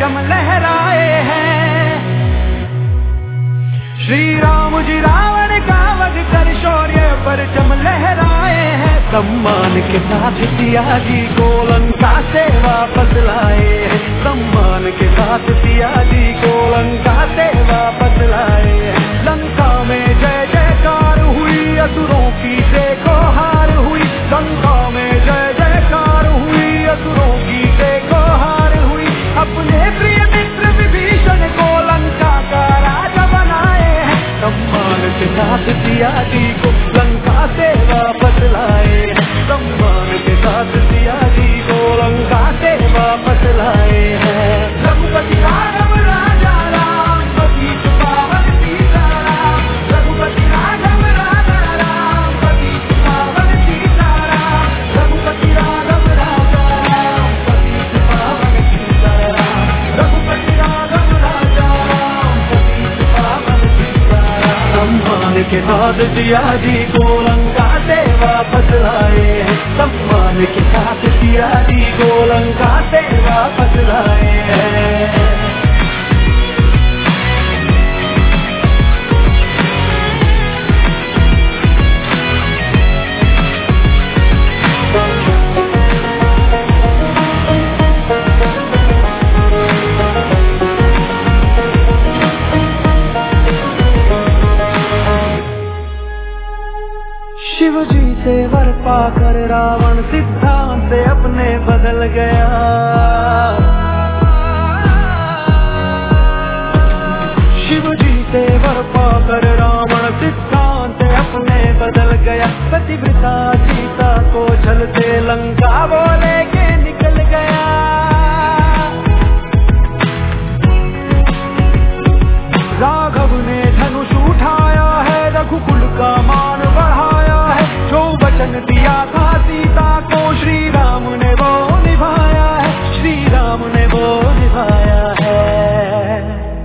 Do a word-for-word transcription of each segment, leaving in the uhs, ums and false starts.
परचम लहराए हैं। श्री राम जी रावण का वध कर शौर्य परचम लहराए हैं। सम्मान के साथ सिया जी को लंका से वापस लाए हैं। सम्मान के साथ सिया जी को लंका से वापस लाए हैं। लंका में जय जयकार हुई, असुरों की देखो हार हुई। लंका में जय जयकार हुई, असुरों की देखो हार हुई। अपने प्रिय मित्र विभीषण को लंका का राजा बनाए हैं। सम्मान के साथ सिया जी को लंका से वापस लाए हैं। सम्मान के साथ सिया जी को लंका से वापस लाए हैं। रघुपति राघव राजा राम, पतित पावन सीता राम। रघुपति राघव राजा राम, पतित पावन सीता राम। रघुपति राघव राजा राम, पतित पावन सीता राम। रघुपति राघव राजा राम, पतित पावन सीता राम। सम्मान के साथ सिया जी को लंका से वापस लाए हैं। सम्मान के साथ सिया जी को लंका से वापस लाए हैं। शिव जी से वर पाकर रावण सिद्धांत अपने बदल गया। शिव जी से वर पाकर रावण सिद्धांत अपने बदल गया। पतिव्रता सीता को छलते लंका वो लेके निकल गया। राघव ने धनुष उठाया है, रघुकुल का मान बढ़ाया है। जो वचन दिया था सीता को श्री राम ने वो निभाया है। श्री राम ने वो निभाया है।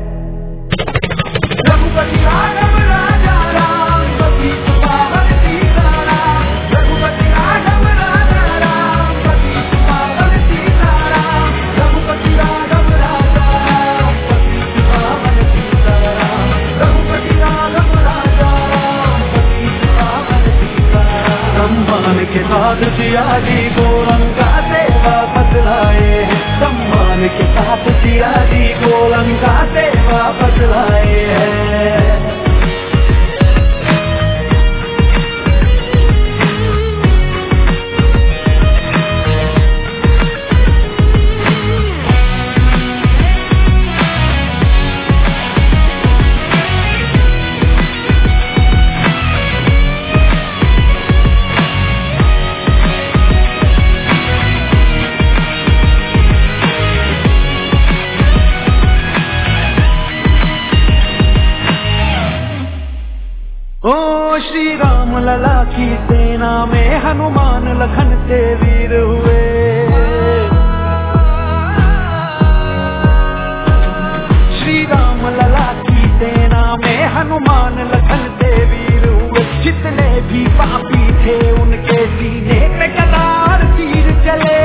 रघुपति राघव राजा राम, पतित पावन सीता राम। रघुपति राघव राजा राम, पतित पावन सीता राम। रघुपति राघव राजा राम, पतित पावन सीता राम। रघुपति राघव राजा राम, पतित पावन सीता राम। सम्मान के साथ सिया जी को लंका से वापस लाए हैं। सम्मान के साथ सिया जी को लंका से वापस लाए हैं। ओ श्री राम लला की सेना में हनुमान लखन से वीर हुए। श्री राम लला की सेना में हनुमान लखन से वीर हुए। जितने भी पापी थे उनके सीने पे कतार तीर चले।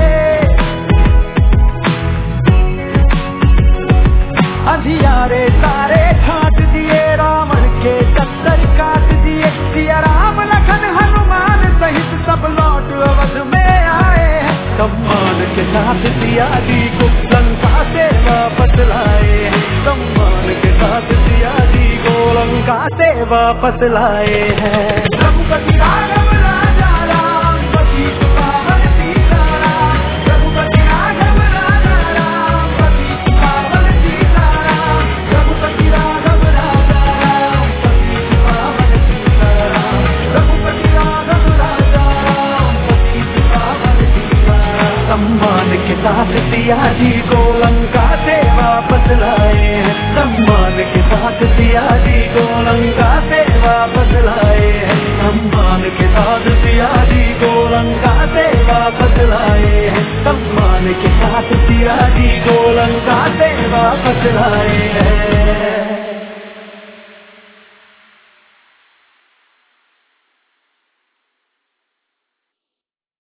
अंधियारे सारे छाट दिए, रावण के चक्कर काट दिए। सिया राम लखन हनुमान सहित सब लौट अवध में आए। सम्मान के साथ सिया जी को लंका से वापस लाए। सम्मान के साथ सिया जी को लंका से वापस लाए हैं। रघुपति राघव राजा राम, पतित पावन सीता राम। रघुपति राघव राजा राम, पतित पावन सीता राम। रघुपति राघव राजा राम, पतित पावन सीता राम। रघुपति राघव राजा राम, पतित पावन सीता राम। सम्मान के साथ सिया जी को लंका से वापस लाए हैं। सम्मान के साथ सिया जी को लंका से वापस लाए हैं। सम्मान के साथ सिया जी को लंका से वापस लाए हैं। सम्मान के साथ सिया जी को लंका से वापस लाए हैं।